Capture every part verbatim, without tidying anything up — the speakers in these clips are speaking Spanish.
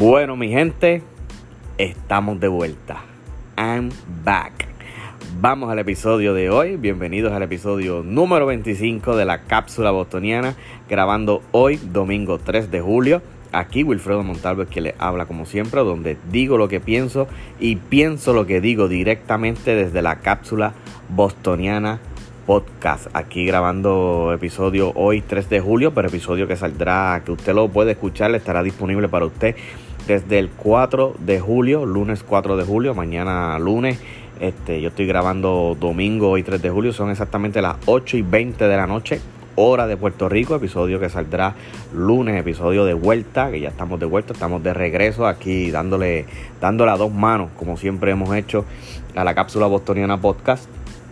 Bueno, mi gente, estamos de vuelta. I'm back. Vamos al episodio de hoy. Bienvenidos al episodio número veinticinco de la Cápsula Bostoniana, grabando hoy, domingo tres de julio. Aquí Wilfredo Montalvo es quien les habla como siempre, donde digo lo que pienso y pienso lo que digo directamente desde la Cápsula Bostoniana Podcast. Aquí grabando episodio hoy tres de julio, pero episodio que saldrá, que usted lo puede escuchar, estará disponible para usted desde el cuatro de julio, lunes cuatro de julio, mañana lunes. Este, yo estoy grabando domingo hoy tres de julio, son exactamente las ocho y veinte de la noche, hora de Puerto Rico. Episodio que saldrá lunes, episodio de vuelta, que ya estamos de vuelta, estamos de regreso aquí dándole, dándole a dos manos, como siempre hemos hecho, a la Cápsula Bostoniana Podcast.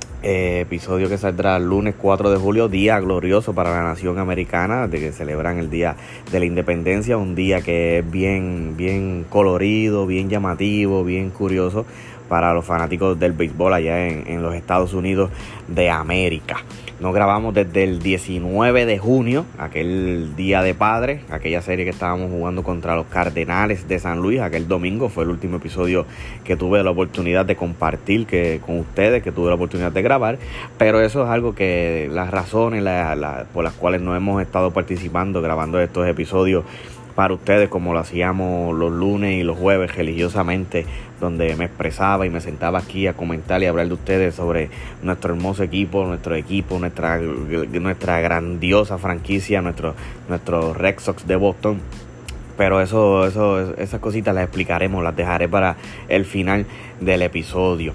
Eh, episodio que saldrá el lunes cuatro de julio, día glorioso para la nación americana, de que celebran el día de la independencia, un día que es bien, bien colorido, bien llamativo, bien curioso para los fanáticos del béisbol allá en, en los Estados Unidos de América. Nos grabamos desde el diecinueve de junio, aquel día de padre, aquella serie que estábamos jugando contra los Cardenales de San Luis. Aquel domingo fue el último episodio que tuve la oportunidad de compartir que, con ustedes, que tuve la oportunidad de grabar. Pero eso es algo que las razones la, la, por las cuales no hemos estado participando, grabando estos episodios para ustedes, como lo hacíamos los lunes y los jueves religiosamente, donde me expresaba y me sentaba aquí a comentar y hablar de ustedes sobre nuestro hermoso equipo, nuestro equipo, nuestra, nuestra grandiosa franquicia, nuestro, nuestro Red Sox de Boston. Pero eso, eso, esas cositas las explicaremos, las dejaré para el final del episodio.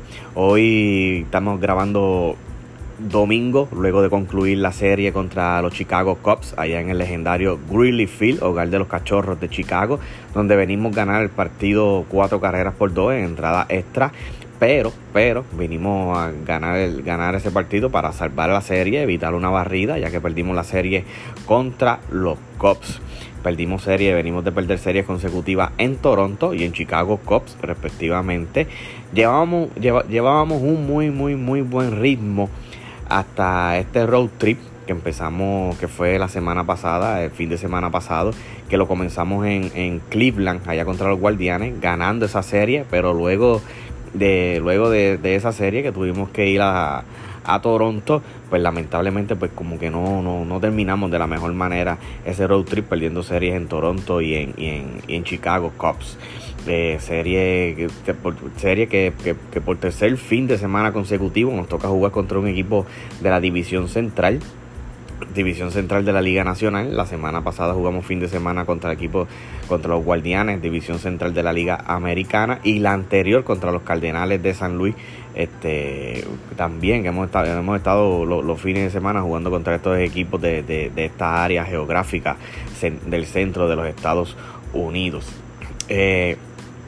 Hoy estamos grabando domingo, luego de concluir la serie contra los Chicago Cubs, allá en el legendario Wrigley Field, hogar de los Cachorros de Chicago, donde venimos a ganar el partido cuatro carreras por dos en entrada extra. Pero, pero, vinimos a ganar, el, ganar ese partido para salvar la serie, evitar una barrida, ya que perdimos la serie contra los Cubs. Perdimos serie, venimos de perder series consecutivas en Toronto y en Chicago Cubs, respectivamente. Llevábamos, lleva, llevábamos un muy, muy, muy buen ritmo hasta este road trip que empezamos, que fue la semana pasada, el fin de semana pasado, que lo comenzamos en, en Cleveland, allá contra los Guardianes, ganando esa serie, pero luego de luego de, de esa serie que tuvimos que ir a, a Toronto, pues lamentablemente pues como que no, no, no terminamos de la mejor manera ese road trip, perdiendo series en Toronto y en, y en, y en Chicago Cubs. Eh, serie que, por, serie que, que, que por tercer fin de semana consecutivo nos toca jugar contra un equipo de la División Central, División Central de la Liga Nacional. La semana pasada jugamos fin de semana contra el equipo, contra los Guardianes, División Central de la Liga Americana, y la anterior contra los Cardenales de San Luis. Este también que hemos estado, hemos estado los, los fines de semana jugando contra estos equipos de, de, de esta área geográfica del centro de los Estados Unidos. Eh,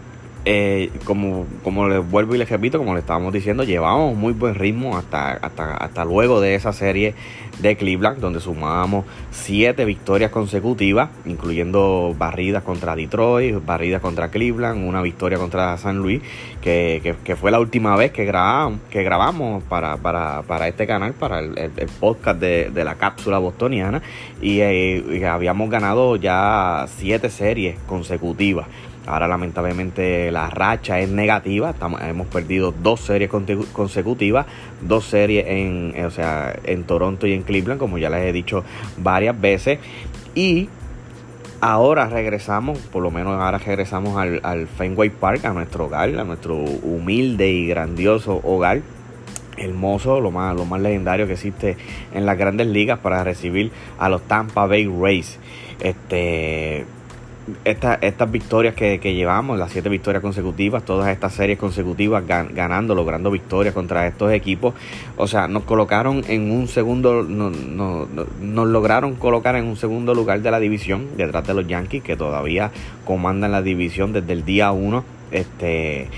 Eh, como, como les vuelvo y les repito, como les estábamos diciendo, llevábamos muy buen ritmo hasta, hasta, hasta luego de esa serie de Cleveland, donde sumábamos siete victorias consecutivas, incluyendo barridas contra Detroit, barridas contra Cleveland, una victoria contra San Luis, que, que, que fue la última vez que grabamos, que grabamos para, para, para este canal, para el, el, el podcast de, de la Cápsula Bostoniana, y, eh, y habíamos ganado ya siete series consecutivas. Ahora lamentablemente la racha es negativa. Estamos, hemos perdido dos series consecutivas, dos series en, o sea, en Toronto y en Cleveland, como ya les he dicho varias veces. Y ahora regresamos, por lo menos ahora regresamos al, al Fenway Park, a nuestro hogar, a nuestro humilde y grandioso hogar. Hermoso, lo más, lo más legendario que existe en las grandes ligas, para recibir a los Tampa Bay Rays. Este... Esta, estas victorias que, que llevamos, las siete victorias consecutivas, todas estas series consecutivas gan, ganando, logrando victorias contra estos equipos, o sea, nos colocaron en un segundo, no, no, no, nos lograron colocar en un segundo lugar de la división, detrás de los Yankees, que todavía comandan la división desde el día uno, este,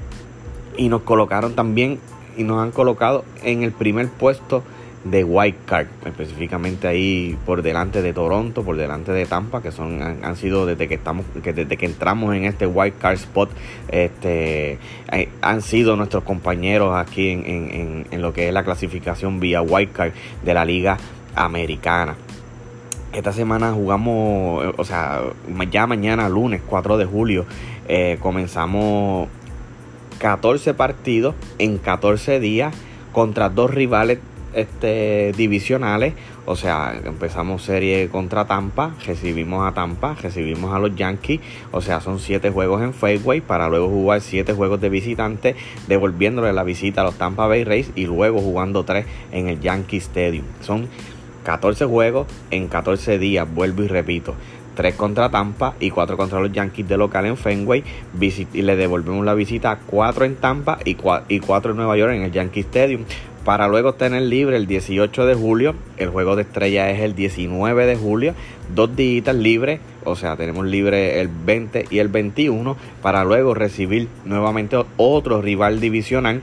y nos colocaron también, y nos han colocado en el primer puesto de wild card, específicamente ahí por delante de Toronto, por delante de Tampa, que son han, han sido desde que estamos que desde que entramos en este wild card spot, este eh, han sido nuestros compañeros aquí en, en, en, en lo que es la clasificación vía wild card de la Liga Americana. Esta semana jugamos, o sea, ya mañana lunes cuatro de julio eh, comenzamos catorce partidos en catorce días contra dos rivales este, divisionales. O sea, empezamos serie contra Tampa, recibimos a Tampa, recibimos a los Yankees. O sea, son siete juegos en Fenway para luego jugar siete juegos de visitante, devolviéndole la visita a los Tampa Bay Rays y luego jugando tres en el Yankee Stadium. Son catorce juegos en catorce días, vuelvo y repito. tres contra Tampa y cuatro contra los Yankees de local en Fenway. Visit- y le devolvemos la visita cuatro en Tampa y cuatro en Nueva York en el Yankee Stadium. Para luego tener libre el dieciocho de julio. El juego de estrella es el diecinueve de julio. Dos días libres. O sea, tenemos libre el veinte y el veintiuno. Para luego recibir nuevamente otro rival divisional.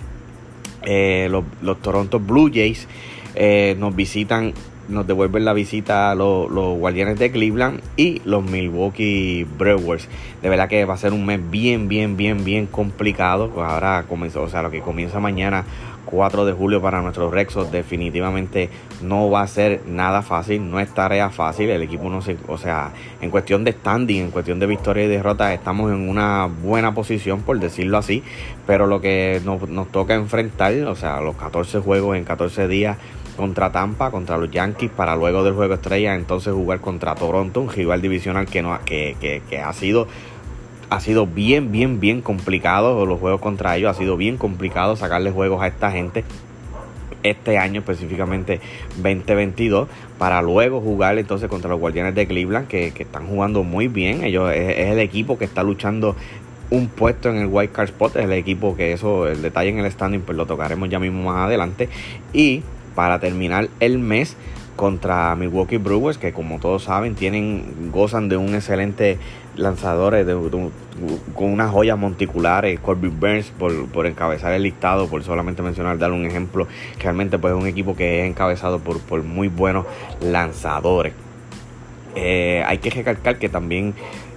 Eh, los, los Toronto Blue Jays eh, nos visitan. Nos devuelven la visita a los, los Guardianes de Cleveland y los Milwaukee Brewers. De verdad que va a ser un mes bien, bien, bien, bien complicado. Pues ahora comenzó, o sea, lo que comienza mañana, cuatro de julio, para nuestros Rexos, definitivamente no va a ser nada fácil, no es tarea fácil. El equipo no se, o sea, en cuestión de standing, en cuestión de victoria y derrota, estamos en una buena posición, por decirlo así. Pero lo que nos, nos toca enfrentar, o sea, los catorce juegos en catorce días contra Tampa, contra los Yankees, para luego del juego estrella entonces jugar contra Toronto, un rival divisional que no que, que, que ha sido ha sido bien, bien, bien complicado. Los juegos contra ellos ha sido bien complicado sacarle juegos a esta gente este año, específicamente veinte veintidós, para luego jugar entonces contra los Guardianes de Cleveland, que, que están jugando muy bien. Ellos es, es el equipo que está luchando un puesto en el Wild Card Spot. Es el equipo que eso, el detalle en el standing, pues lo tocaremos ya mismo más adelante. Y para terminar el mes contra Milwaukee Brewers, que como todos saben tienen gozan de un excelente lanzador, de, de, de, con unas joyas monticulares, Corbin Burnes, por, por encabezar el listado, por solamente mencionar, darle un ejemplo. Realmente pues es un equipo que es encabezado por, por muy buenos lanzadores. Eh, hay que recalcar que también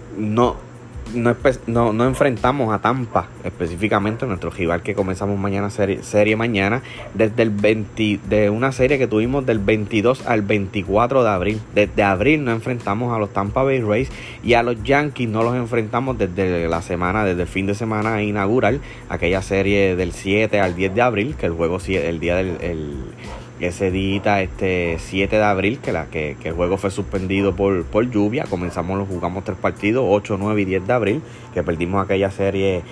no No, no, no enfrentamos a Tampa específicamente, nuestro rival que comenzamos mañana, serie, serie mañana, desde el veinte, de una serie que tuvimos del veintidós al veinticuatro de abril. Desde abril no enfrentamos a los Tampa Bay Rays, y a los Yankees no los enfrentamos desde la semana, desde el fin de semana inaugural, aquella serie del siete al diez de abril, que el juego, el día del... El, ese día, este siete de abril, que, la, que, que el juego fue suspendido por, por lluvia. Comenzamos, lo jugamos tres partidos, ocho, nueve y diez de abril, que perdimos aquella serie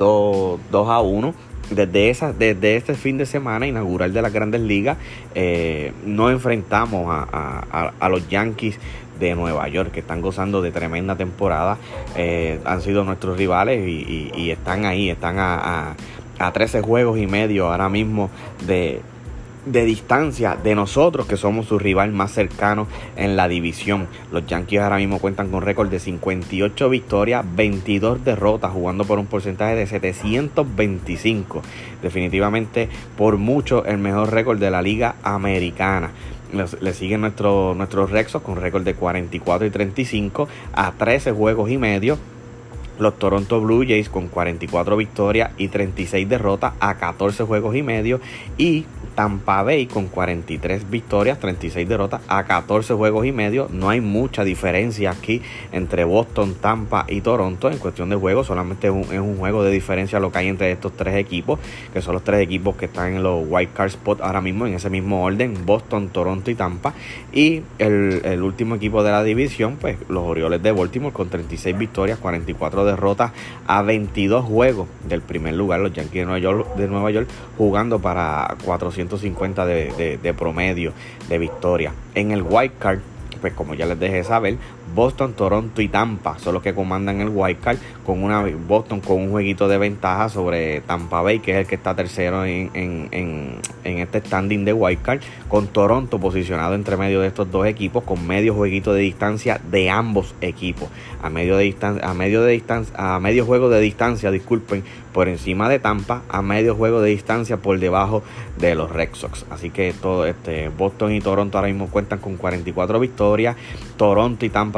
dos a uno. Desde, esa, desde este fin de semana inaugural de las Grandes Ligas, eh, no enfrentamos a, a, a los Yankees de Nueva York, que están gozando de tremenda temporada. Eh, han sido nuestros rivales y, y, y están ahí, están a, a, a trece juegos y medio ahora mismo de... de distancia de nosotros, que somos su rival más cercano en la división. Los Yankees ahora mismo cuentan con récord de cincuenta y ocho victorias, veintidós derrotas, jugando por un porcentaje de setecientos veinticinco. Definitivamente por mucho el mejor récord de la Liga Americana. Le siguen nuestro, nuestros Rexos con récord de cuarenta y cuatro y treinta y cinco a trece juegos y medio. Los Toronto Blue Jays con cuarenta y cuatro victorias y treinta y seis derrotas a catorce juegos y medio. Y Tampa Bay con cuarenta y tres victorias, treinta y seis derrotas a catorce juegos y medio. No hay mucha diferencia aquí entre Boston, Tampa y Toronto en cuestión de juegos. Solamente es un, es un juego de diferencia lo que hay entre estos tres equipos, que son los tres equipos que están en los Wild Card Spot ahora mismo, en ese mismo orden: Boston, Toronto y Tampa. Y el, el último equipo de la división, pues los Orioles de Baltimore con treinta y seis victorias, cuarenta y cuatro derrotas a veintidós juegos del primer lugar, los Yankees de Nueva York, de Nueva York jugando para cuatrocientos cincuenta de, de, de promedio de victoria. En el Wild Card, pues como ya les dejé saber, Boston, Toronto y Tampa son los que comandan el Wild Card, con una Boston con un jueguito de ventaja sobre Tampa Bay, que es el que está tercero en, en, en, en este standing de Wild Card, con Toronto posicionado entre medio de estos dos equipos, con medio jueguito de distancia de ambos equipos, a medio de distancia, a medio de distancia, a medio juego de distancia, disculpen, por encima de Tampa, a medio juego de distancia por debajo de los Red Sox. Así que todo este Boston y Toronto ahora mismo cuentan con cuarenta y cuatro victorias. Toronto y Tampa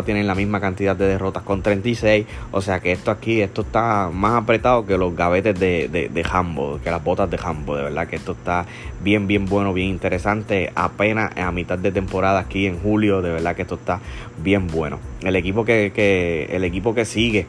tienen la misma cantidad de derrotas con treinta y seis. O sea que esto aquí, esto está más apretado que los gavetes de, de, de handball, que las botas de handball. De verdad que esto está bien, bien bueno, bien interesante. Apenas a mitad de temporada aquí en julio, de verdad que esto está bien bueno. El equipo que, que, el equipo que sigue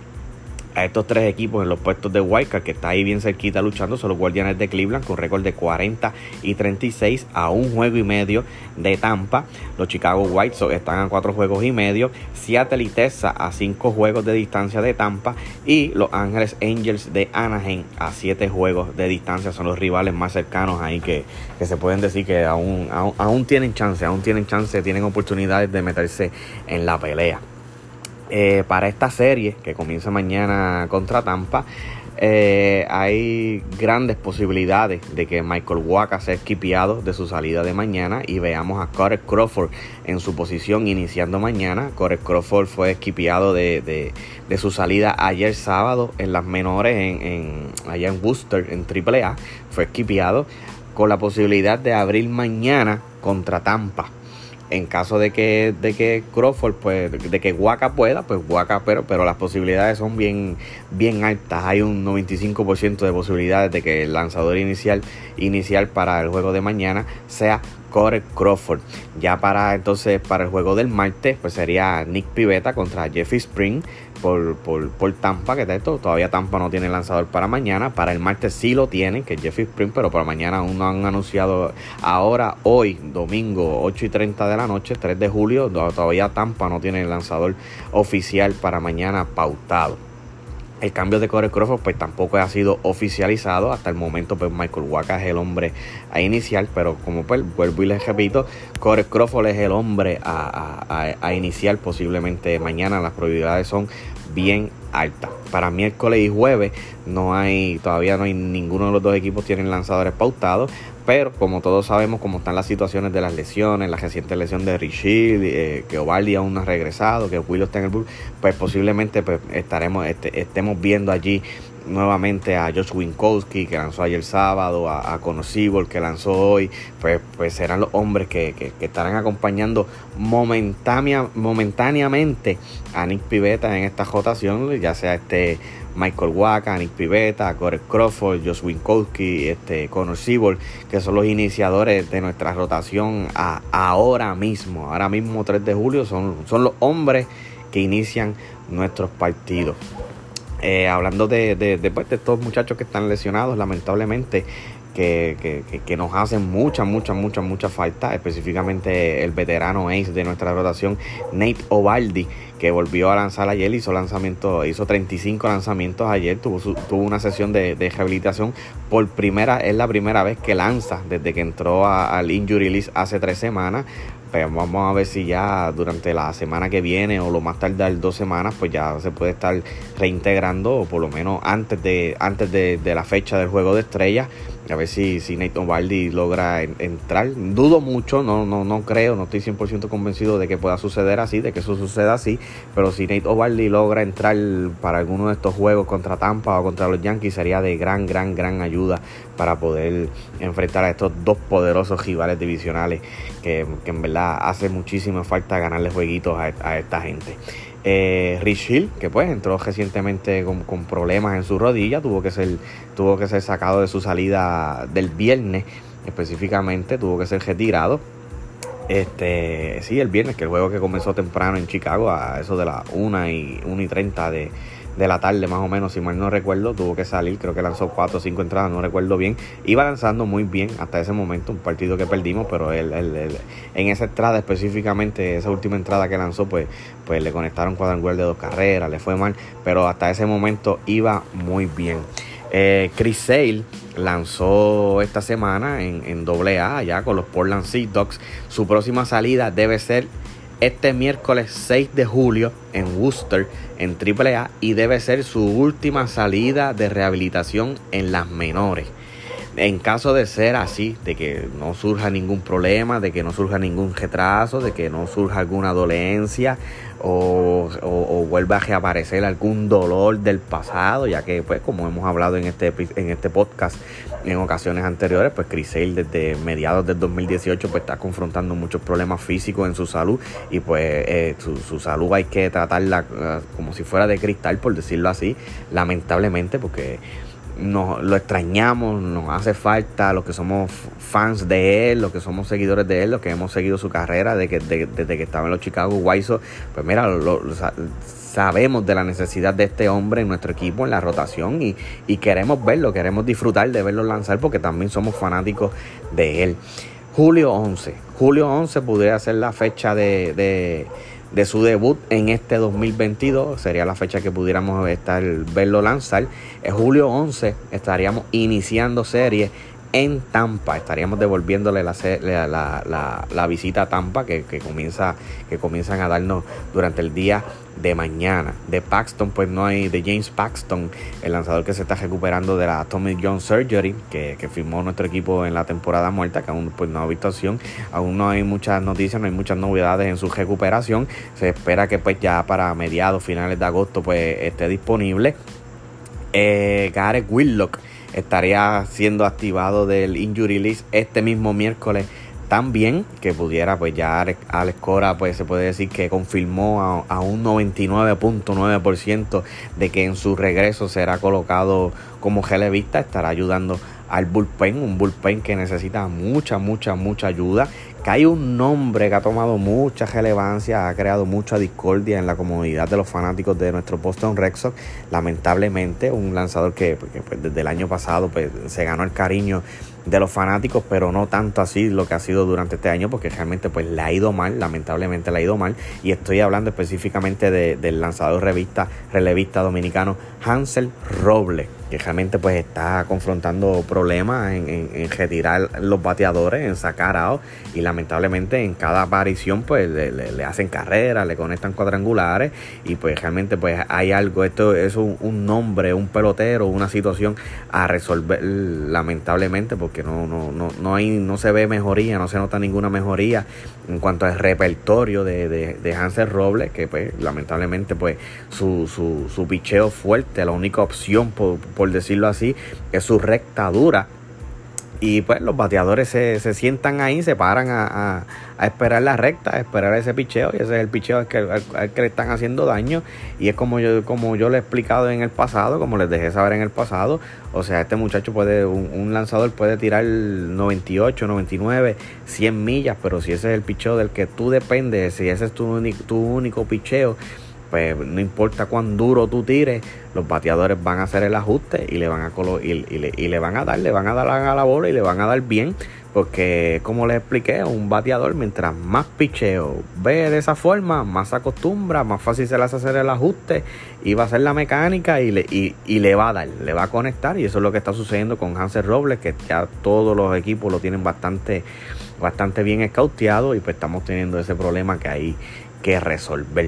a estos tres equipos en los puestos de wildcard, que está ahí bien cerquita luchando, son los Guardianes de Cleveland con récord de cuarenta y treinta y seis, a un juego y medio de Tampa. Los Chicago White Sox están a cuatro juegos y medio. Seattle y Texas a cinco juegos de distancia de Tampa, y Los Ángeles Angels de Anaheim a siete juegos de distancia. Son los rivales más cercanos ahí que, que se pueden decir que aún, aún, aún tienen chance, aún tienen chance, tienen oportunidades de meterse en la pelea. Eh, para esta serie que comienza mañana contra Tampa, eh, hay grandes posibilidades de que Michael Wacha sea esquipeado de su salida de mañana y veamos a Corey Crawford en su posición iniciando mañana. Corey Crawford fue esquipeado de, de, de su salida ayer sábado en las menores en, en, allá en Worcester en triple A. Fue esquipeado con la posibilidad de abrir mañana contra Tampa. En caso de que, de que Crawford, pues, de que Wacha pueda, pues Wacha, pero, pero las posibilidades son bien, bien altas. Hay un noventa y cinco por ciento de posibilidades de que el lanzador inicial, inicial para el juego de mañana sea Corey Crawford. Ya para entonces, para el juego del martes, pues sería Nick Pivetta contra Jeffrey Spring por, por, por Tampa, que esto, todavía Tampa no tiene lanzador para mañana. Para el martes sí lo tienen, que es Jeffrey Spring, pero para mañana aún no han anunciado. Ahora, hoy, domingo, ocho y treinta de la noche, tres de julio, todavía Tampa no tiene el lanzador oficial para mañana pautado. El cambio de Corey Crawford pues tampoco ha sido oficializado. Hasta el momento pues Michael Wacha es el hombre a iniciar, pero como pues vuelvo y les repito, Corey Crawford es el hombre a, a, a iniciar posiblemente mañana. Las probabilidades son bien altas. Para miércoles y jueves no hay, todavía no hay, ninguno de los dos equipos tienen lanzadores pautados. Pero como todos sabemos, como están las situaciones de las lesiones, la reciente lesión de Richie, eh, que Ovaldi aún no ha regresado, que Willow está en el bull, pues posiblemente pues, estaremos este, estemos viendo allí nuevamente a Josh Winkowski, que lanzó ayer sábado, a, a Connor Seaborg, que lanzó hoy. Pues, pues serán los hombres que, que, que estarán acompañando momentánea, momentáneamente a Nick Pivetta en esta rotación, ya sea este Michael Wacha, Nick Pivetta, Corey Crawford, Josh Winkowski, este, Connor Seaborg, que son los iniciadores de nuestra rotación a, ahora mismo. Ahora mismo, tres de julio, son, son los hombres que inician nuestros partidos. Eh, hablando de, de, de, pues, de estos muchachos que están lesionados, lamentablemente, que, que, que, que nos hacen mucha, mucha, mucha, mucha falta, específicamente el veterano ace de nuestra rotación, Nate Eovaldi, que volvió a lanzar ayer, hizo lanzamiento, hizo treinta y cinco lanzamientos ayer, tuvo, su, tuvo una sesión de, de rehabilitación por primera, es la primera vez que lanza desde que entró a, al injury list hace tres semanas. Pues vamos a ver si ya durante la semana que viene o lo más tardar dos semanas, pues ya se puede estar reintegrando, o por lo menos antes de antes de, de la fecha del juego de estrellas. A ver si, si Nate Eovaldi logra en, entrar. Dudo mucho, no, no, no creo, no estoy cien por ciento convencido de que pueda suceder así, de que eso suceda así. Pero si Nate Eovaldi logra entrar para alguno de estos juegos contra Tampa o contra los Yankees, sería de gran, gran, gran ayuda para poder enfrentar a estos dos poderosos rivales divisionales que, que en verdad hace muchísima falta ganarle jueguitos a, a esta gente. Eh, Rich Hill, que pues entró recientemente con, con problemas en su rodilla, tuvo que ser tuvo que ser sacado de su salida del viernes, específicamente tuvo que ser retirado. Este, sí, el viernes, que el juego que comenzó temprano en Chicago, a eso de las una y treinta de, de la tarde más o menos, si mal no recuerdo, tuvo que salir, creo que lanzó cuatro o cinco entradas, no recuerdo bien, iba lanzando muy bien hasta ese momento, un partido que perdimos, pero él, él, él, en esa entrada específicamente, esa última entrada que lanzó, pues, pues le conectaron cuadrangular de dos carreras, le fue mal, pero hasta ese momento iba muy bien. Eh, Chris Sale lanzó esta semana en, en doble A ya con los Portland Sea Dogs. Su próxima salida debe ser este miércoles seis de julio en Worcester en triple A, y debe ser su última salida de rehabilitación en las menores. En caso de ser así, de que no surja ningún problema, de que no surja ningún retraso, de que no surja alguna dolencia o, o, o vuelva a reaparecer algún dolor del pasado, ya que pues como hemos hablado en este en este podcast en ocasiones anteriores, pues Chris Sale desde mediados del dos mil dieciocho pues está confrontando muchos problemas físicos en su salud y pues eh, su, su salud hay que tratarla uh, como si fuera de cristal, por decirlo así, lamentablemente, porque nos lo extrañamos, nos hace falta los que somos fans de él, los que somos seguidores de él, los que hemos seguido su carrera desde que, de, desde que estaba en los Chicago White Sox. Pues mira, lo, lo, sabemos de la necesidad de este hombre en nuestro equipo, en la rotación, y, y queremos verlo, queremos disfrutar de verlo lanzar porque también somos fanáticos de él. Julio once, julio once podría ser la fecha de... de de su debut en este dos mil veintidós, sería la fecha que pudiéramos estar verlo lanzar. En julio once estaríamos iniciando serie en Tampa, estaríamos devolviéndole la, la, la, la visita a Tampa que, que, comienza, que comienzan a darnos durante el día de mañana. De Paxton, pues no hay, de James Paxton, el lanzador que se está recuperando de la Tommy John Surgery, que, que firmó nuestro equipo en la temporada muerta, que aún pues no ha visto acción, aún no hay muchas noticias, no hay muchas novedades en su recuperación. Se espera que pues ya para mediados, finales de agosto, pues esté disponible. Eh, Garrett Whitlock estaría siendo activado del injury list este mismo miércoles también, que pudiera pues ya Alex, Alex Cora pues se puede decir que confirmó a, a un noventa y nueve punto nueve por ciento de que en su regreso será colocado como relevista, estará ayudando al bullpen, un bullpen que necesita mucha, mucha, mucha ayuda, que hay un nombre que ha tomado mucha relevancia, ha creado mucha discordia en la comunidad de los fanáticos de nuestro Boston Red Sox, lamentablemente, un lanzador que, que pues, desde el año pasado pues, se ganó el cariño de los fanáticos, pero no tanto así lo que ha sido durante este año, porque realmente pues le ha ido mal, lamentablemente le ha ido mal, y estoy hablando específicamente de, del lanzador revista, relevista dominicano Hansel Robles, que realmente pues está confrontando problemas en, en, en retirar los bateadores, en sacar out, y lamentablemente en cada aparición pues le, le, le hacen carreras, le conectan cuadrangulares, y pues realmente pues hay algo, esto es un, un nombre, un pelotero, una situación a resolver lamentablemente, porque que no, no, no, no hay, no se ve mejoría, no se nota ninguna mejoría en cuanto al repertorio de, de, de Hansel Robles, que pues lamentablemente pues su, su, su picheo fuerte, la única opción por, por decirlo así, es su recta dura. Y pues los bateadores se, se sientan ahí, se paran a, a, a esperar la recta, a esperar ese picheo, y ese es el picheo al que, al, al que le están haciendo daño. Y es como yo, como yo le he explicado en el pasado, como les dejé saber en el pasado. O sea, este muchacho puede, un, un lanzador puede tirar noventa y ocho, noventa y nueve, cien millas, pero si ese es el picheo del que tú dependes, si ese es tu, tu único picheo, pues no importa cuán duro tú tires, los bateadores van a hacer el ajuste y le van a colo- y, y, le, y le van a dar, le van a dar a la bola y le van a dar bien, porque como les expliqué, un bateador mientras más picheo ve de esa forma, más se acostumbra, más fácil se le hace hacer el ajuste y va a hacer la mecánica y le, y, y le va a dar, le va a conectar, y eso es lo que está sucediendo con Hansel Robles, que ya todos los equipos lo tienen bastante, bastante bien escauteado, y pues estamos teniendo ese problema que hay que resolver.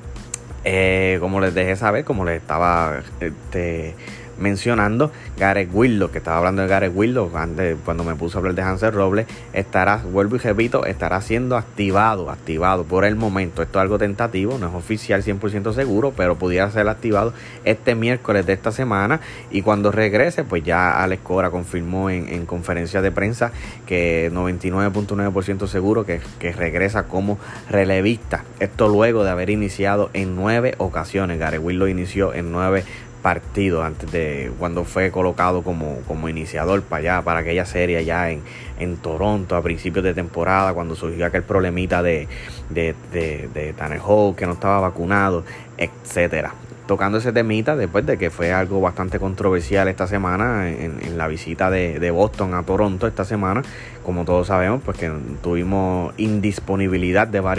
Eh, como les dejé saber, como les estaba este, mencionando, Garrett Whitlock, que estaba hablando de Garrett Whitlock antes, cuando me puse a hablar de Hansel Robles, estará, vuelvo y repito, estará siendo activado, activado por el momento. Esto es algo tentativo, no es oficial cien por ciento seguro, pero pudiera ser activado este miércoles de esta semana, y cuando regrese, pues ya Alex Cora confirmó en, en conferencia de prensa que noventa y nueve punto nueve por ciento seguro que, que regresa como relevista. Esto luego de haber iniciado en nueve ocasiones. Garrett Whitlock inició en nueve partido antes de cuando fue colocado como, como iniciador para allá, para aquella serie allá en, en Toronto a principios de temporada, cuando surgió aquel problemita de, de, de, de Tanner Houck, que no estaba vacunado, etcétera. Tocando ese temita, después de que fue algo bastante controversial esta semana en, en la visita de, de Boston a Toronto esta semana, como todos sabemos, pues que tuvimos indisponibilidad de varios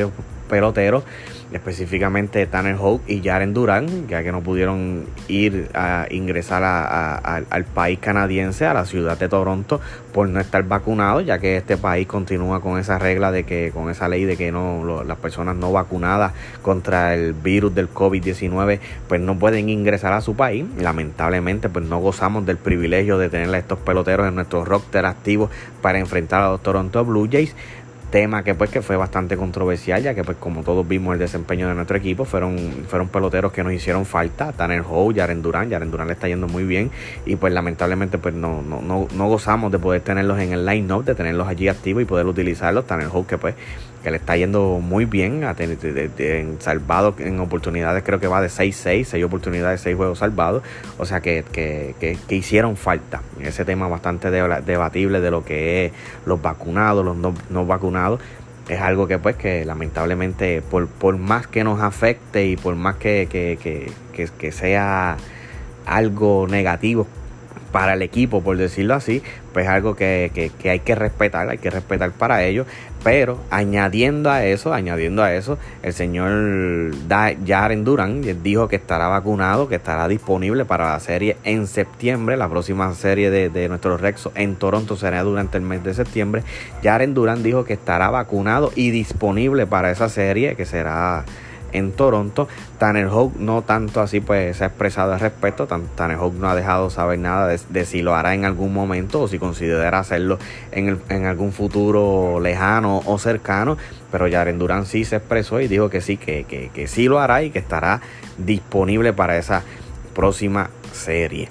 peloteros, específicamente Tanner Houck y Jaren Duran, ya que no pudieron ir a ingresar a, a, a, al país canadiense, a la ciudad de Toronto, por no estar vacunados, ya que este país continúa con esa regla de que, con esa ley de que no lo, las personas no vacunadas contra el virus del COVID diecinueve, pues no pueden ingresar a su país. Lamentablemente, pues no gozamos del privilegio de tener a estos peloteros en nuestro roster activo para enfrentar a los Toronto Blue Jays. Tema que pues que fue bastante controversial, ya que pues como todos vimos el desempeño de nuestro equipo, fueron, fueron peloteros que nos hicieron falta. Tanner Houck, Jaren Duran, Jaren Duran le está yendo muy bien y pues lamentablemente pues no, no, no, no gozamos de poder tenerlos en el line-up, de tenerlos allí activos y poder utilizarlos. Tanner Houck que pues que le está yendo muy bien, ha tenido salvado en oportunidades, creo que va de seis seis, seis oportunidades, seis juegos salvados, o sea que, que, que, que hicieron falta. Ese tema bastante debatible de lo que es los vacunados, los no, no vacunados, es algo que pues que lamentablemente por, por más que nos afecte y por más que, que, que, que, que sea algo negativo para el equipo, por decirlo así, pues algo que, que, que hay que respetar, hay que respetar para ellos. Pero añadiendo a eso, añadiendo a eso, el señor Jaren Duran dijo que estará vacunado, que estará disponible para la serie en septiembre. La próxima serie de, de nuestros Rexos en Toronto será durante el mes de septiembre. Jaren Duran dijo que estará vacunado y disponible para esa serie, que será en Toronto. Tanner Houck no tanto así, pues se ha expresado al respecto. Tanner Houck no ha dejado saber nada de, de si lo hará en algún momento o si considera hacerlo en, el, en algún futuro lejano o cercano, pero Jaren Duran sí se expresó y dijo que sí, que, que, que sí lo hará y que estará disponible para esa próxima serie.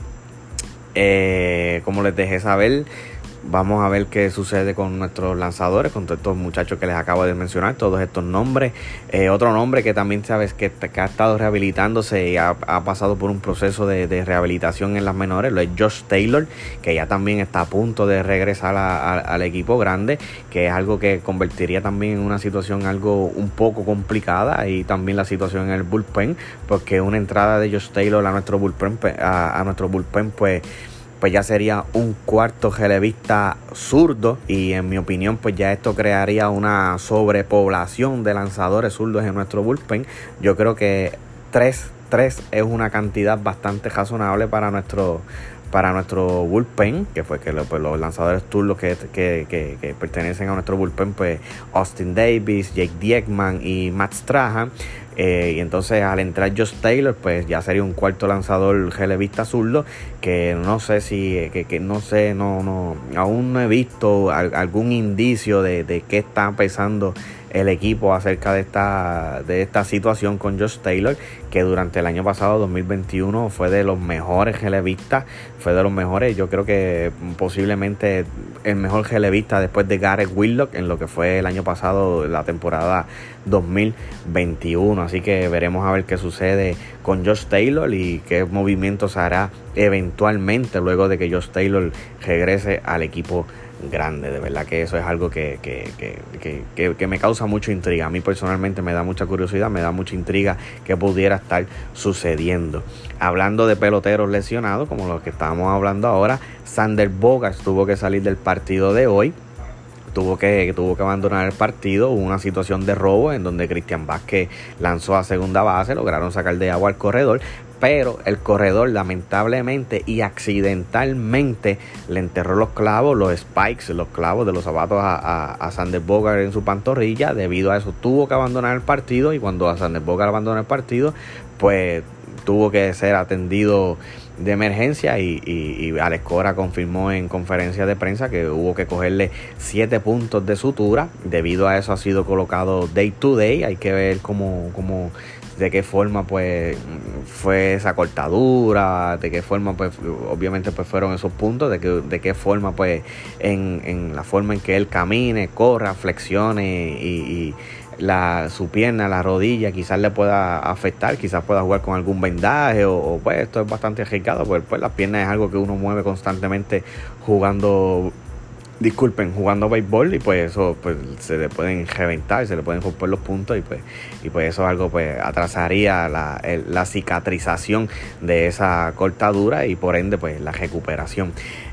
Eh, como les dejé saber, vamos a ver qué sucede con nuestros lanzadores, con todos estos muchachos que les acabo de mencionar, todos estos nombres. Eh, otro nombre que también sabes que, que ha estado rehabilitándose y ha, ha pasado por un proceso de, de rehabilitación en las menores, lo es Josh Taylor, que ya también está a punto de regresar a, a, al equipo grande, que es algo que convertiría también en una situación algo un poco complicada, y también la situación en el bullpen, porque una entrada de Josh Taylor a nuestro bullpen, a, a nuestro bullpen pues pues ya sería un cuarto relevista zurdo, y en mi opinión pues ya esto crearía una sobrepoblación de lanzadores zurdos en nuestro bullpen. Yo creo que tres, tres es una cantidad bastante razonable para nuestro para nuestro bullpen, que fue que lo, pues, los lanzadores zurdos que, que, que, que pertenecen a nuestro bullpen, pues Austin Davis, Jake Diekman y Matt Strahan. Eh, y entonces al entrar Josh Taylor, pues ya sería un cuarto lanzador relevista zurdo, que no sé si, que, que no sé, no, no, aún no he visto al, algún indicio de, de qué está pensando el equipo acerca de esta, de esta situación con Josh Taylor, que durante el año pasado, dos mil veintiuno, fue de los mejores relevistas, fue de los mejores, yo creo que posiblemente el mejor relevista después de Garrett Whitlock en lo que fue el año pasado, la temporada dos mil veintiuno. Así que veremos a ver qué sucede con Josh Taylor y qué movimientos hará eventualmente luego de que Josh Taylor regrese al equipo grande. De verdad que eso es algo que, que, que, que, que, que me causa mucha intriga. A mí personalmente me da mucha curiosidad, me da mucha intriga que pudiera estar sucediendo. Hablando de peloteros lesionados, como los que estábamos hablando ahora, Xander Bogaerts tuvo que salir del partido de hoy. Tuvo que, tuvo que abandonar el partido. Hubo una situación de robo en donde Christian Vázquez lanzó a segunda base, lograron sacar de agua al corredor, pero el corredor lamentablemente y accidentalmente le enterró los clavos, los spikes, los clavos de los zapatos a, a, a Xander Bogaerts en su pantorrilla. Debido a eso tuvo que abandonar el partido, y cuando a Xander Bogaerts abandonó el partido, pues tuvo que ser atendido de emergencia, y, y, y Alex Cora confirmó en conferencia de prensa que hubo que cogerle siete puntos de sutura. Debido a eso ha sido colocado day to day. Hay que ver cómo, cómo de qué forma pues fue esa cortadura, de qué forma pues obviamente pues fueron esos puntos, de, que, de qué forma pues en, en la forma en que él camine, corra, flexione y, y La, su pierna, la rodilla, quizás le pueda afectar, quizás pueda jugar con algún vendaje, o, o pues esto es bastante arriesgado, porque pues las piernas es algo que uno mueve constantemente jugando, disculpen, jugando béisbol, y pues eso pues se le pueden reventar, se le pueden romper los puntos, y pues y pues eso es algo pues atrasaría la, el, la cicatrización de esa cortadura y por ende pues la recuperación.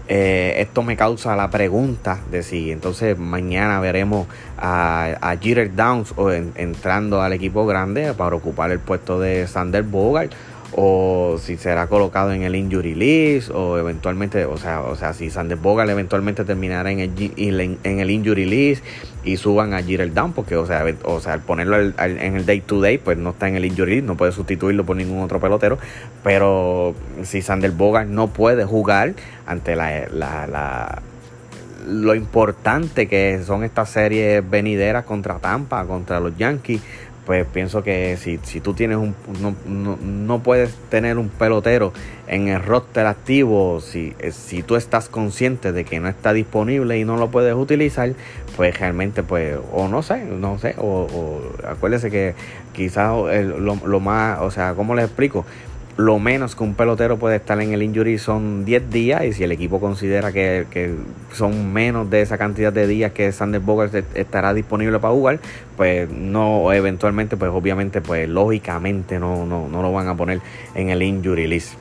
Eh, esto me causa la pregunta de si entonces mañana veremos a, a Jeter Downs o en, entrando al equipo grande para ocupar el puesto de Xander Bogaerts, o si será colocado en el injury list, o eventualmente, o sea, o sea si Xander Bogaerts eventualmente terminará en el, en el injury list y suban a Jeter Downs, porque o sea, o sea, al ponerlo al, al, en el day to day, pues no está en el injury list, no puede sustituirlo por ningún otro pelotero. Pero si Xander Bogaerts no puede jugar ante la, la, la lo importante que son estas series venideras contra Tampa, contra los Yankees, pues pienso que si, si tú tienes un no, no, no puedes tener un pelotero en el roster activo, si, si tú estás consciente de que no está disponible y no lo puedes utilizar, pues realmente pues o no sé, no sé, o, o acuérdese que quizás lo, lo más, o sea, ¿cómo les explico? Lo menos que un pelotero puede estar en el injury son diez días, y si el equipo considera que, que son menos de esa cantidad de días que Xander Bogaerts estará disponible para jugar, pues no, eventualmente, pues obviamente, pues lógicamente no, no, no lo van a poner en el injury list.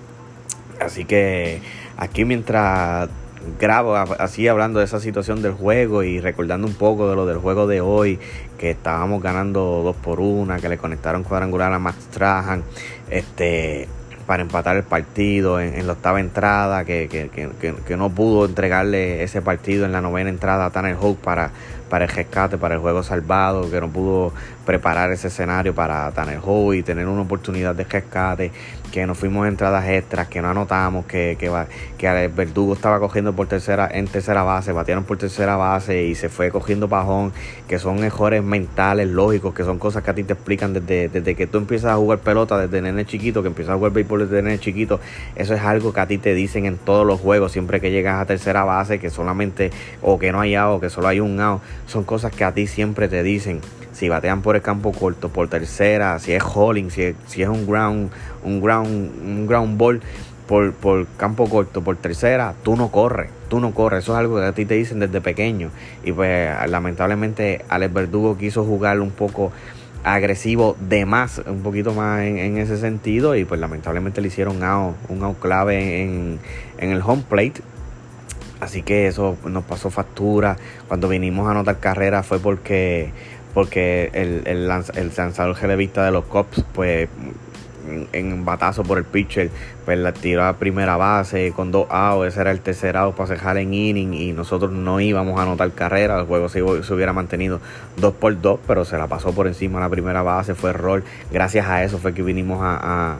Así que aquí mientras grabo así hablando de esa situación del juego y recordando un poco de lo del juego de hoy, que estábamos ganando dos por una, que le conectaron cuadrangular a Max Strahan, este... para empatar el partido en, en la octava entrada, que, que, que, que no pudo entregarle ese partido en la novena entrada a Tanner Houck para, para el rescate, para el juego salvado, que no pudo preparar ese escenario para Tanner Houck y tener una oportunidad de rescate, que nos fuimos en entradas extras, que no anotamos, que, que, que el Verdugo estaba cogiendo por tercera, en tercera base, batearon por tercera base y se fue cogiendo pajón, que son errores mentales, lógicos, que son cosas que a ti te explican desde, desde que tú empiezas a jugar pelota, desde nene chiquito, que empiezas a jugar béisbol desde nene chiquito. Eso es algo que a ti te dicen en todos los juegos, siempre que llegas a tercera base, que solamente, o que no hay out, que solo hay un out, son cosas que a ti siempre te dicen. Si batean por el campo corto, por tercera, si es hauling, si es, si es un ground, un ground, un ground ball por, por campo corto, por tercera, tú no corres, tú no corres. Eso es algo que a ti te dicen desde pequeño. Y pues lamentablemente Alex Verdugo quiso jugar un poco agresivo de más, un poquito más en, en ese sentido, y pues lamentablemente le hicieron out, un out clave en, en el home plate. Así que eso nos pasó factura. Cuando vinimos a anotar carrera fue porque porque el, el, lanz, el lanzador relevista de los Cubs, pues en batazo por el pitcher, pues la tiró a primera base con dos outs. Ese era el tercer out para cejar en inning y nosotros no íbamos a anotar carrera. El juego se, se hubiera mantenido dos por dos, pero se la pasó por encima a la primera base, fue error. Gracias a eso fue que vinimos a, a,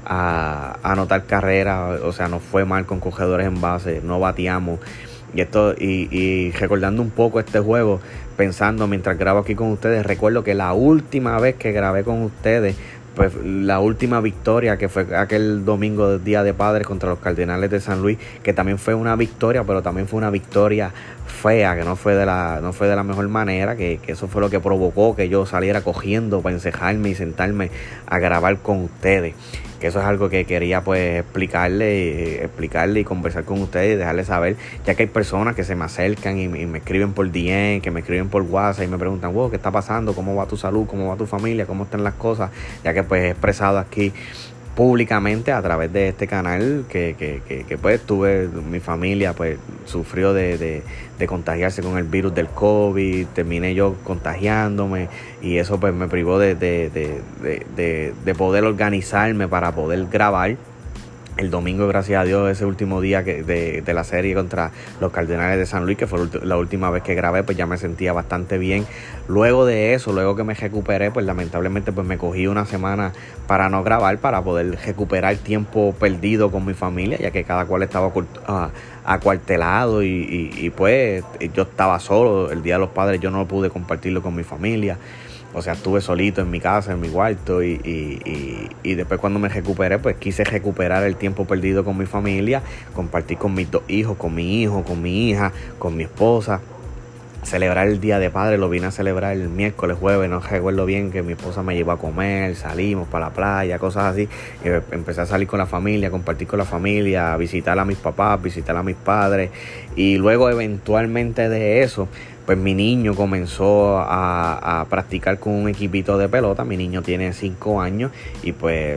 a, a anotar carrera. O sea, nos fue mal con cogedores en base, no bateamos. Y esto y, y recordando un poco este juego, pensando mientras grabo aquí con ustedes, recuerdo que la última vez que grabé con ustedes, pues la última victoria, que fue aquel domingo del Día de Padres contra los Cardenales de San Luis, que también fue una victoria, pero también fue una victoria fea, que no fue de la no fue de la mejor manera, que, que eso fue lo que provocó que yo saliera cogiendo para encejarme y sentarme a grabar con ustedes. Que eso es algo que quería pues explicarle, explicarle y conversar con ustedes y dejarles saber, ya que hay personas que se me acercan y, y me escriben por D M, que me escriben por WhatsApp y me preguntan, wow, ¿qué está pasando? ¿Cómo va tu salud? ¿Cómo va tu familia? ¿Cómo están las cosas? Ya que pues he expresado aquí públicamente a través de este canal que, que, que, que pues tuve, mi familia pues sufrió de, de, de contagiarse con el virus del COVID, terminé yo contagiándome y eso pues me privó de, de, de, de, de, de poder organizarme para poder grabar. El domingo, gracias a Dios, ese último día que de, de la serie contra los Cardenales de San Luis, que fue la última vez que grabé, pues ya me sentía bastante bien. Luego de eso, luego que me recuperé, pues lamentablemente pues me cogí una semana para no grabar, para poder recuperar tiempo perdido con mi familia, ya que cada cual estaba uh, acuartelado y, y, y pues yo estaba solo. El Día de los Padres yo no pude compartirlo con mi familia. O sea, estuve solito en mi casa, en mi cuarto y, y, y, y después cuando me recuperé, pues quise recuperar el tiempo perdido con mi familia, compartir con mis dos hijos, con mi hijo, con mi hija, con mi esposa, celebrar el Día de Padre. Lo vine a celebrar el miércoles, jueves, no recuerdo bien, que mi esposa me llevó a comer, salimos para la playa, cosas así. Y empecé a salir con la familia, compartir con la familia, visitar a mis papás, visitar a mis padres y luego eventualmente de eso, pues mi niño comenzó a, a practicar con un equipito de pelota. Mi niño tiene cinco años y pues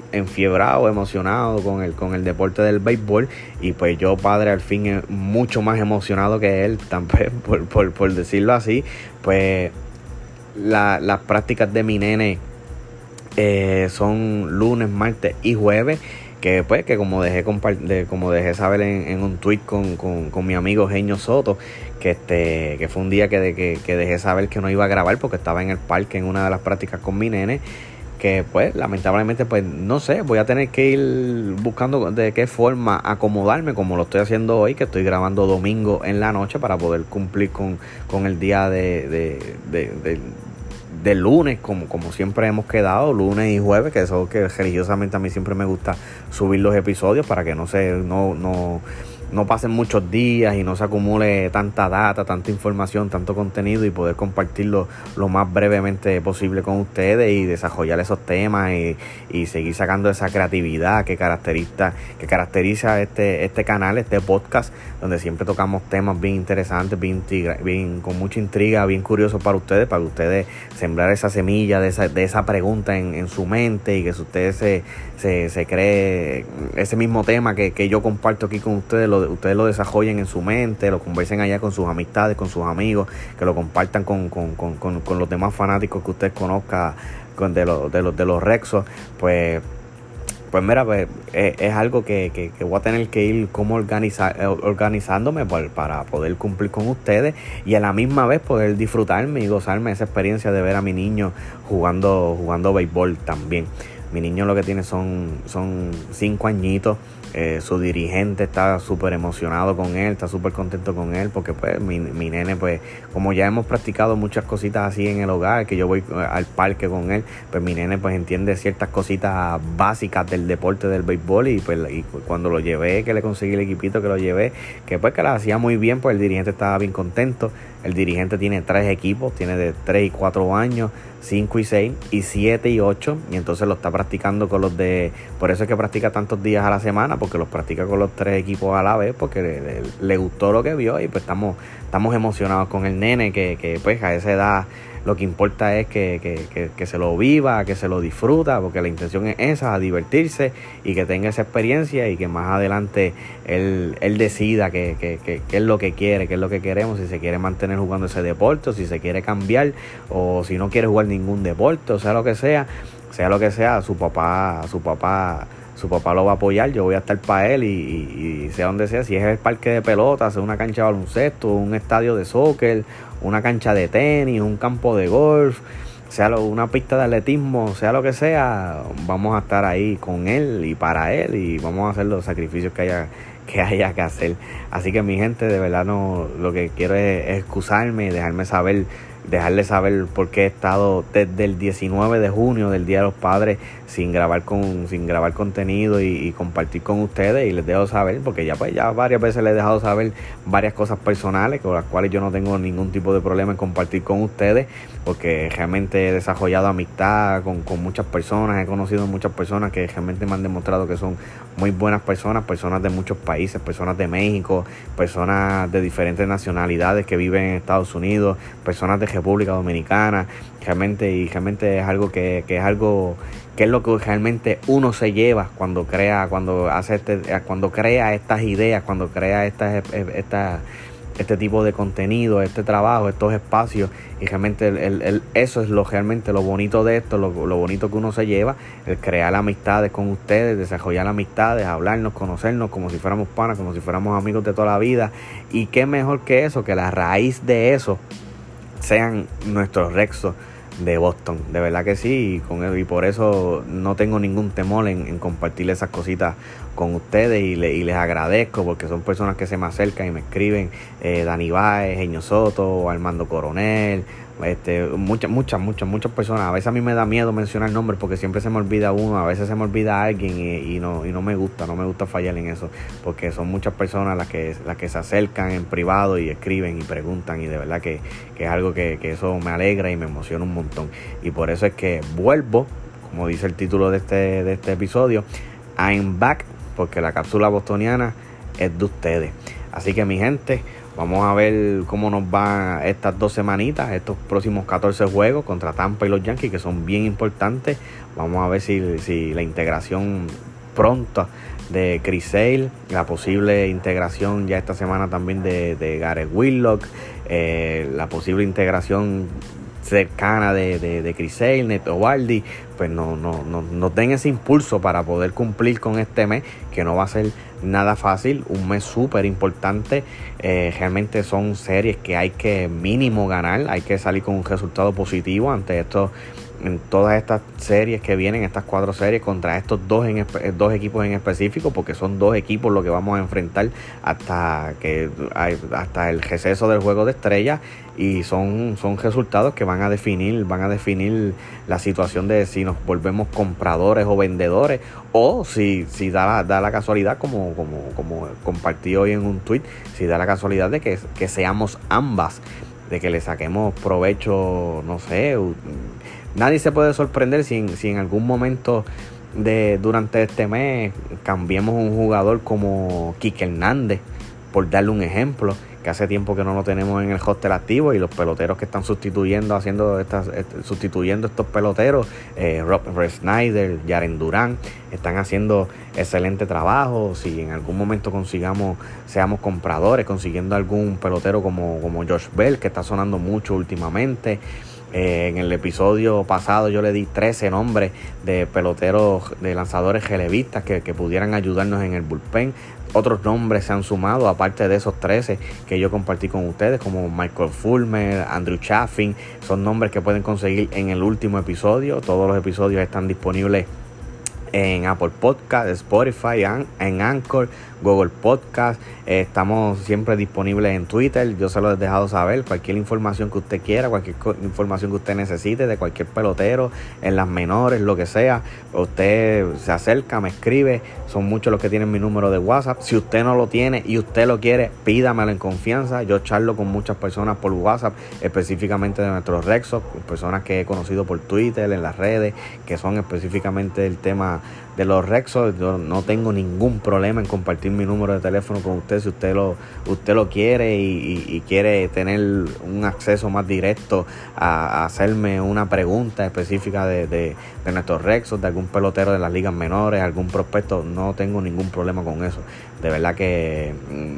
enfiebrado, emocionado con el, con el deporte del béisbol, y pues yo, padre, al fin es mucho más emocionado que él, también, por, por, por decirlo así. Pues la, las prácticas de mi nene eh, son lunes, martes y jueves, que pues que como dejé compart- como dejé saber en, en un tweet con, con, con mi amigo Genio Soto, que este que fue un día que, de, que, que dejé saber que no iba a grabar porque estaba en el parque en una de las prácticas con mi nene, que pues lamentablemente pues no sé, voy a tener que ir buscando de qué forma acomodarme, como lo estoy haciendo hoy, que estoy grabando domingo en la noche para poder cumplir con, con el día de, de, de, de del lunes, como, como siempre hemos quedado, lunes y jueves, que eso que religiosamente a mí siempre me gusta subir los episodios para que no se, no, no, no pasen muchos días y no se acumule tanta data, tanta información, tanto contenido, y poder compartirlo lo más brevemente posible con ustedes y desarrollar esos temas y, y seguir sacando esa creatividad que caracteriza, que caracteriza este, este canal, este podcast, donde siempre tocamos temas bien interesantes, bien, bien con mucha intriga, bien curiosos para ustedes, para que ustedes sembrar esa semilla de esa, de esa pregunta en, en su mente, y que si ustedes se, se, se cree ese mismo tema que, que yo comparto aquí con ustedes, lo, ustedes lo desarrollen en su mente, lo conversen allá con sus amistades, con sus amigos, que lo compartan con, con, con, con, con los demás fanáticos que ustedes conozcan con, de, los, de, los, de los Rexos. Pues Pues mira, pues es, es algo que, que, que voy a tener que ir como organizar, organizándome para, para poder cumplir con ustedes, y a la misma vez poder disfrutarme y gozarme esa experiencia de ver a mi niño jugando, jugando béisbol también. Mi niño lo que tiene son, son cinco añitos. Eh, su dirigente está súper emocionado con él, está súper contento con él, porque pues mi, mi nene, pues como ya hemos practicado muchas cositas así en el hogar, que yo voy al parque con él, pues mi nene pues entiende ciertas cositas básicas del deporte del béisbol, y pues y cuando lo llevé, que le conseguí el equipito que lo llevé, que pues que la hacía muy bien, pues el dirigente estaba bien contento. El dirigente tiene tres equipos, tiene de tres y cuatro años, cinco y seis, y siete y ocho, y entonces lo está practicando con los de, por eso es que practica tantos días a la semana, porque los practica con los tres equipos a la vez, porque le, le, le gustó lo que vio, y pues estamos, estamos emocionados con el nene, que, que pues a esa edad lo que importa es que, que, que, que se lo viva, que se lo disfruta, porque la intención es esa, a divertirse, y que tenga esa experiencia, y que más adelante él, él decida qué que, que, que es lo que quiere, qué es lo que queremos, si se quiere mantener jugando ese deporte, o si se quiere cambiar, o si no quiere jugar ningún deporte, o sea lo que sea, sea lo que sea, su papá, su papá Su papá lo va a apoyar, yo voy a estar para él, y, y, y sea donde sea, si es el parque de pelota, sea una cancha de baloncesto, un estadio de soccer, una cancha de tenis, un campo de golf, sea lo, una pista de atletismo, sea lo que sea, vamos a estar ahí con él y para él, y vamos a hacer los sacrificios que haya que haya que hacer. Así que mi gente, de verdad no, lo que quiero es, es excusarme, dejarme saber dejarles saber por qué he estado desde el diecinueve de junio, del Día de los Padres, sin grabar con sin grabar contenido y, y compartir con ustedes, y les dejo saber, porque ya pues ya varias veces les he dejado saber varias cosas personales con las cuales yo no tengo ningún tipo de problema en compartir con ustedes, porque realmente he desarrollado amistad con, con muchas personas, he conocido muchas personas que realmente me han demostrado que son muy buenas personas, personas de muchos países, personas de México, personas de diferentes nacionalidades que viven en Estados Unidos, personas de República Dominicana, realmente, y realmente es algo que, que es algo que es lo que realmente uno se lleva cuando crea, cuando hace este, cuando crea estas ideas, cuando crea estas esta, este tipo de contenido, este trabajo, estos espacios, y realmente el, el, el, eso es lo realmente lo bonito de esto, lo, lo bonito que uno se lleva, el crear amistades con ustedes, desarrollar amistades, hablarnos, conocernos como si fuéramos panas, como si fuéramos amigos de toda la vida. Y qué mejor que eso, que la raíz de eso sean nuestros Rexos de Boston, de verdad que sí, y, con, y por eso no tengo ningún temor en, en compartir esas cositas con ustedes, y, le, y les agradezco, porque son personas que se me acercan y me escriben, eh, Dani Báez, Genio Soto, Armando Coronel, este, muchas, muchas, muchas, muchas personas. A veces a mí me da miedo mencionar nombres porque siempre se me olvida uno, a veces se me olvida alguien, y, y no, y no me gusta, no me gusta fallar en eso, porque son muchas personas las que, las que se acercan en privado y escriben y preguntan, y de verdad que, que es algo que, que eso me alegra y me emociona un montón. Y por eso es que vuelvo, como dice el título de este, de este episodio, I'm back, porque la cápsula bostoniana es de ustedes. Así que mi gente, Vamos a ver cómo nos van estas dos semanitas, estos próximos catorce juegos contra Tampa y los Yankees, que son bien importantes. Vamos a ver si, si la integración pronta de Chris Sale, la posible integración ya esta semana también de, de Garrett Whitlock, eh, la posible integración cercana de, de, de Chris Sale, Neto Eovaldi, pues no, no, no, nos den ese impulso para poder cumplir con este mes, que no va a ser nada fácil, un mes súper importante. Eh, realmente son series que hay que mínimo ganar, hay que salir con un resultado positivo ante estos, en todas estas series que vienen, estas cuatro series contra estos dos, en, dos equipos en específico, porque son dos equipos los que vamos a enfrentar hasta que hasta el receso del juego de estrellas, y son, son resultados que van a definir, van a definir la situación de si nos volvemos compradores o vendedores, o si, si da, la, da la casualidad, como, como, como compartí hoy en un tweet, si da la casualidad de que, que seamos ambas, de que le saquemos provecho, no sé. Nadie se puede sorprender si en, si en algún momento de durante este mes cambiemos un jugador como Kike Hernández, por darle un ejemplo, que hace tiempo que no lo tenemos en el roster activo, y los peloteros que están sustituyendo, haciendo estas, est- sustituyendo estos peloteros, eh, Rob Snyder, Jaren Durán, están haciendo excelente trabajo. Si en algún momento consigamos, seamos compradores, consiguiendo algún pelotero como, como Josh Bell, que está sonando mucho últimamente. Eh, en el episodio pasado yo le di trece nombres de peloteros, de lanzadores relevistas que, que pudieran ayudarnos en el bullpen. Otros nombres se han sumado, aparte de esos trece que yo compartí con ustedes, como Michael Fulmer, Andrew Chaffin. Son nombres que pueden conseguir en el último episodio. Todos los episodios están disponibles en Apple Podcast, Spotify, en Anchor, Google Podcast. Eh, estamos siempre disponibles en Twitter. Yo se lo he dejado saber. Cualquier información que usted quiera, cualquier co- información que usted necesite de cualquier pelotero, en las menores, lo que sea, usted se acerca, me escribe. Son muchos los que tienen mi número de WhatsApp. Si usted no lo tiene y usted lo quiere, pídamelo en confianza. Yo charlo con muchas personas por WhatsApp, específicamente de nuestros Red Sox, personas que he conocido por Twitter, en las redes, que son específicamente el tema de los Red Sox. Yo no tengo ningún problema en compartir mi número de teléfono con usted si usted lo, usted lo quiere y, y, y quiere tener un acceso más directo a, a hacerme una pregunta específica de, de, de nuestros Red Sox, de algún pelotero de las ligas menores, algún prospecto. No tengo ningún problema con eso. De verdad que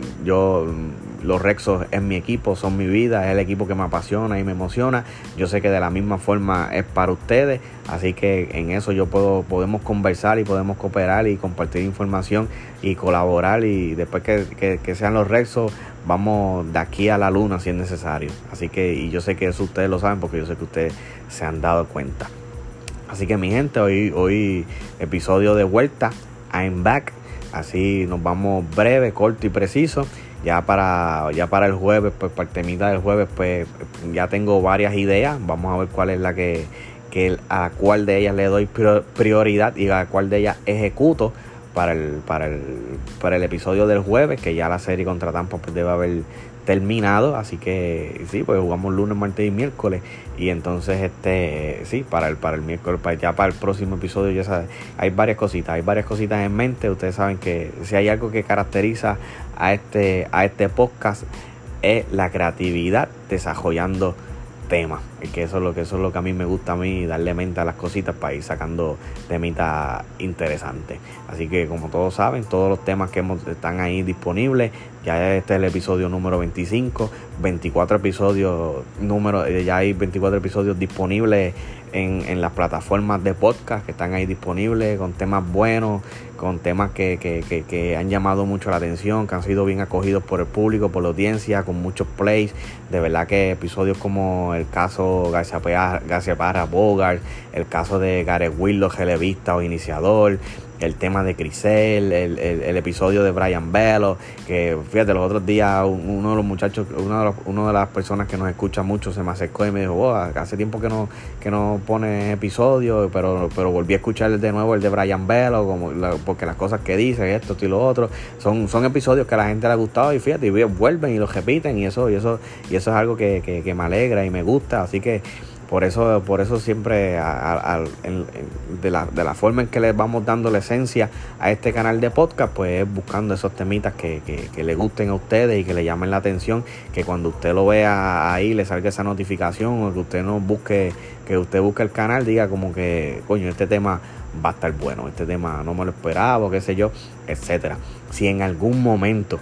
yo, los Red Sox es mi equipo, son mi vida, es el equipo que me apasiona y me emociona. Yo sé que de la misma forma es para ustedes, así que en eso yo puedo, podemos conversar y podemos cooperar y compartir información y colaborar, y después que, que, que sean los Red Sox, vamos de aquí a la luna si es necesario. Así que, y yo sé que eso ustedes lo saben, porque yo sé que ustedes se han dado cuenta. Así que mi gente, hoy, hoy episodio de vuelta, I'm back. Así nos vamos breve, corto y preciso. Ya para, ya para el jueves, pues para el temita del jueves, pues ya tengo varias ideas. Vamos a ver cuál es la que, que a cuál de ellas le doy prioridad y a cuál de ellas ejecuto para el, para el, para el episodio del jueves, que ya la serie contra Tampa pues debe haber terminado. Así que sí, pues jugamos lunes, martes y miércoles, y entonces este sí, para el, para el miércoles, para, ya para el próximo episodio, ya sabes, hay varias cositas, hay varias cositas en mente. Ustedes saben que si hay algo que caracteriza a este, a este podcast, es la creatividad desarrollando temas, que eso es lo que eso es lo que a mí me gusta a mí, darle mente a las cositas para ir sacando temitas interesantes. Así que, como todos saben, todos los temas que hemos están ahí disponibles. Ya este es el episodio número veinticinco, veinticuatro episodios número ya hay veinticuatro episodios disponibles en, en las plataformas de podcast, que están ahí disponibles, con temas buenos, con temas que, que, que, que han llamado mucho la atención, que han sido bien acogidos por el público, por la audiencia, con muchos plays. De verdad que episodios como el caso García Parra, García Parra Bogart, el caso de Garrett Whitlock, relevista o iniciador, el tema de Chris Sale, el, el, el episodio de Brayan Bello, que fíjate, los otros días uno de los muchachos, uno de, los, uno de las personas que nos escucha mucho se me acercó y me dijo, oh, hace tiempo que no, que no pone episodios, pero, pero volví a escuchar de nuevo el de Brayan Bello, como la, porque las cosas que dice, esto, esto y lo otro, son, son episodios que a la gente le ha gustado, y fíjate, y vuelven y los repiten, y eso, y eso, y eso es algo que, que, que me alegra y me gusta. Así que Por eso, por eso siempre a, a, a, en, en, de, la, de la forma en que les vamos dando la esencia a este canal de podcast, pues es buscando esos temitas que, que, que le gusten a ustedes y que le llamen la atención, que cuando usted lo vea ahí le salga esa notificación, o que usted no busque, que usted busque el canal, diga como que, coño, este tema va a estar bueno, este tema no me lo esperaba, qué sé yo, etcétera. Si en algún momento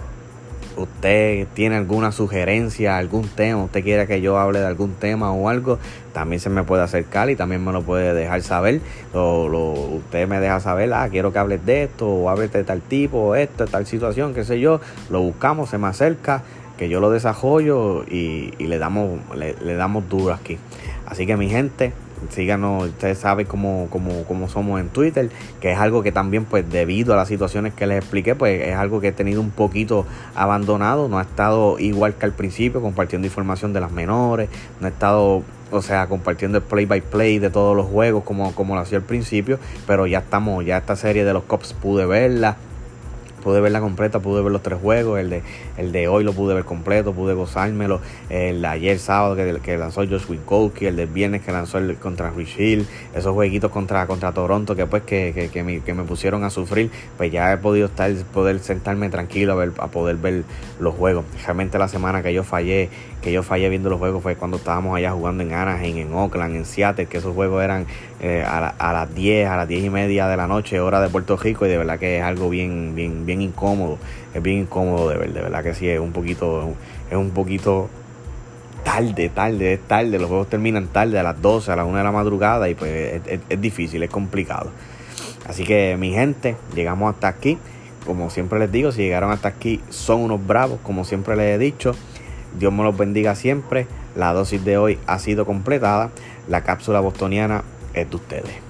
usted tiene alguna sugerencia, algún tema, usted quiere que yo hable de algún tema o algo, también se me puede acercar y también me lo puede dejar saber. Lo, lo, usted me deja saber, ah, quiero que hables de esto, o hables de tal tipo, o esto, tal situación, qué sé yo. Lo buscamos, se me acerca, que yo lo desarrollo y, y le damos le, le damos duro aquí. Así que mi gente, síganos, ustedes saben cómo, cómo, cómo somos en Twitter, que es algo que también, pues debido a las situaciones que les expliqué, pues es algo que he tenido un poquito abandonado. No ha estado igual que al principio, compartiendo información de las menores, no he estado, o sea, compartiendo el play by play de todos los juegos como, como lo hacía al principio, pero ya estamos, ya esta serie de los Cops pude verla. Pude verla completa, pude ver los tres juegos, el de el de hoy lo pude ver completo, pude gozármelo, el de ayer sábado que, que lanzó Josh Winkowski, el del viernes que lanzó el contra Rich Hill, esos jueguitos contra, contra Toronto que pues que, que, que, me, que me pusieron a sufrir, pues ya he podido estar, poder sentarme tranquilo a, ver, a poder ver los juegos. Realmente la semana que yo fallé, que yo fallé viendo los juegos fue cuando estábamos allá jugando en Anaheim, en Oakland, en Seattle, que esos juegos eran eh, a, la, a las diez, a las diez y media de la noche, hora de Puerto Rico, y de verdad que es algo bien, bien, bien incómodo, es bien incómodo de ver, de verdad que sí, es un poquito, es un poquito tarde, tarde, es tarde, los juegos terminan tarde, a las doce, a las una de la madrugada, y pues es, es, es difícil, es complicado. Así que mi gente, llegamos hasta aquí. Como siempre les digo, si llegaron hasta aquí son unos bravos, como siempre les he dicho. Dios me los bendiga siempre. La dosis de hoy ha sido completada. La cápsula bostoniana es de ustedes.